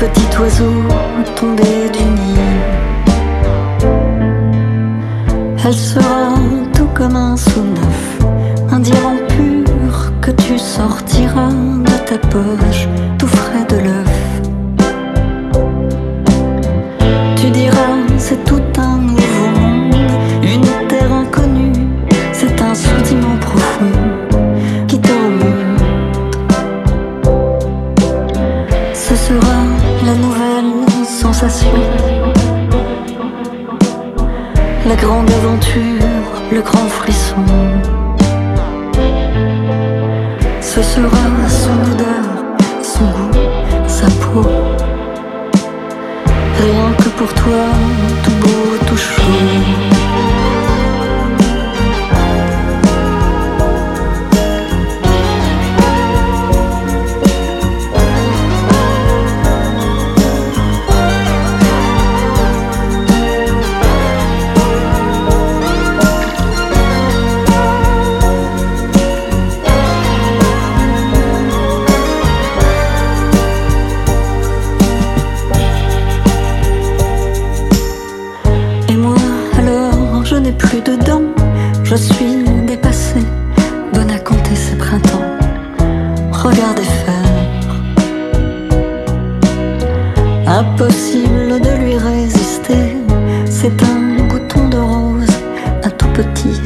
petit oiseau tombé du nid. Elle sera tout comme un sou neuf, un diamant pur que tu sortiras de ta poche, tout frais de l'œuf. Tu diras, c'est tout un nouveau monde, une terre inconnue, c'est un sentiment profond qui te remonte. Ce sera la nouvelle sensation, la grande aventure, le grand frisson. Ce sera son odeur, son goût, sa peau. Rien que pour toi, tout beau, tout chaud. Plus dedans, je suis dépassée, bonne à compter ces printemps. Regardez faire, impossible de lui résister. C'est un bouton de rose, un tout petit